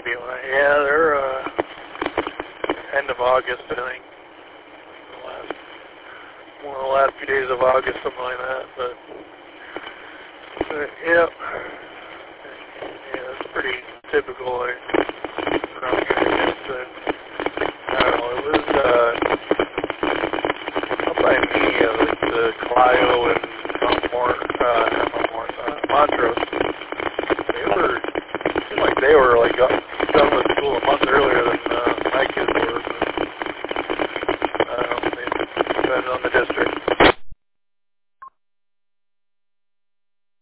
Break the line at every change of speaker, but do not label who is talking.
Yeah, they're end of August, I think. One of the last few days of August, something like that. But yeah, it's pretty typical.